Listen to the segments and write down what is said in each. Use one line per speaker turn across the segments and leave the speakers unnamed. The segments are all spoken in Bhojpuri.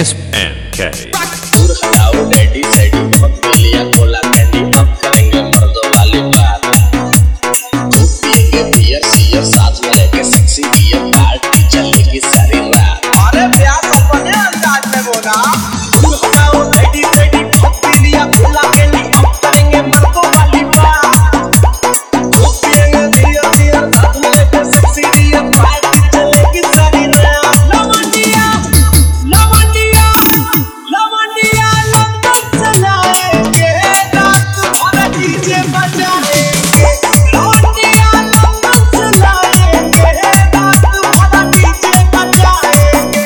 SNK।
दूर हटाओ डैडी सैडी बहुत पी लिया कोला कैंडी अब करेंगे मर्दों वाली बात। खूब पिएंगे बियर सियर साथ में लेके सेक्सी बियर पार्टी चलेगी सारी रात।
अरे प्यार अपने अंदाज में बोला। दूर हटाओ डैडी सैडी बहुत पी लिया कोला कैंडी अब करेंगे मर्दों वाली बात। खूब पिएंगे बियर सियर साथ में लेके सेक्सी बियर पार्टी चलेगी सारी रात। लवंडिया लवंडिया लवंडिया लंदन चलाएंगे रात भर डीजे बजाएंगे। लवंडिया लंदन चलाएंगे रात भर डीजे बजाएंगे।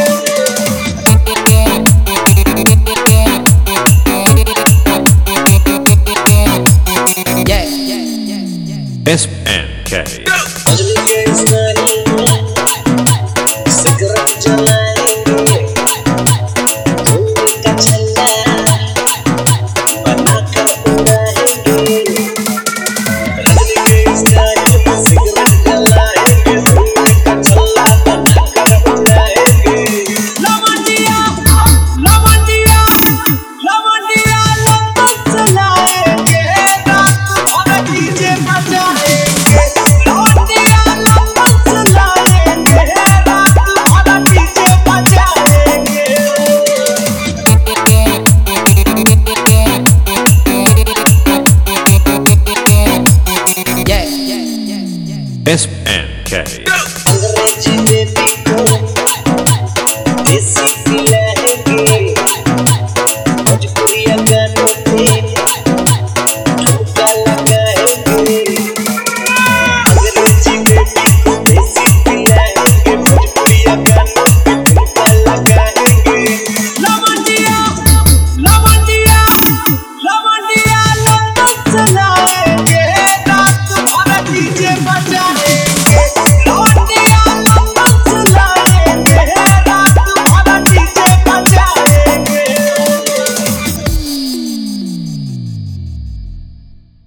SNK।
मजली के स्टाइल में सिगरेट जलाएंगे धुएं का छल्ला बनाकर उड़ाएंगे। मजली के स्टाइल में सिगरेट जलाएंगे धुएं का छल्ला बनाकर उड़ाएंगे।
लवंडिया लवंडिया लवंडिया लंदन चलाएंगे रात भर डीजे बजाएंगे। लवंडिया लंदन चलाएंगे रात भर डीजे बजाएंगे।
SNK।